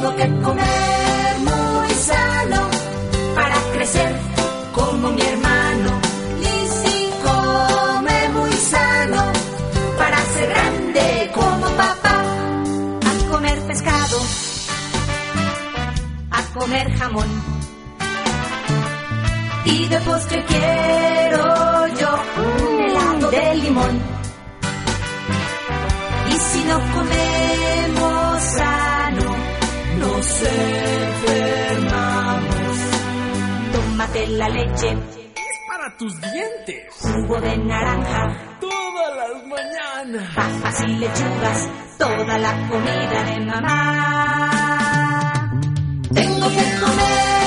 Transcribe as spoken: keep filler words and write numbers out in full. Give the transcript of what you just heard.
Tengo que comer muy sano para crecer como mi hermano. Lizzy come muy sano para ser grande como papá. A comer pescado, a comer jamón, y de postre quiero yo un helado de limón. Y si no comemos sano, nos enfermamos. Tómate la leche, es para tus dientes. Jugo de naranja, todas las mañanas. Papas y lechugas, toda la comida de mamá. Tengo que comer